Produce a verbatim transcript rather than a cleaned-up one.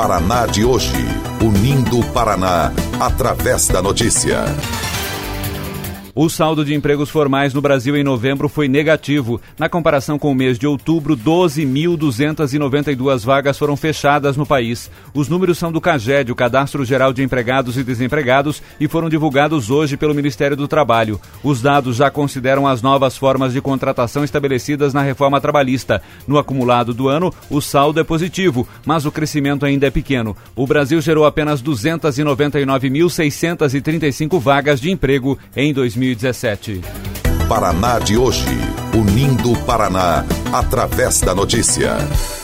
Paraná de hoje, unindo o Paraná através da notícia. O saldo de empregos formais no Brasil em novembro foi negativo. Na comparação com o mês de outubro, doze mil duzentas e noventa e duas vagas foram fechadas no país. Os números são do CAGED, o Cadastro Geral de Empregados e Desempregados, e foram divulgados hoje pelo Ministério do Trabalho. Os dados já consideram as novas formas de contratação estabelecidas na reforma trabalhista. No acumulado do ano, o saldo é positivo, mas o crescimento ainda é pequeno. O Brasil gerou apenas duzentas e noventa e nove mil seiscentas e trinta e cinco vagas de emprego em dois mil e dezessete. Paraná de hoje, unindo o Paraná através da notícia.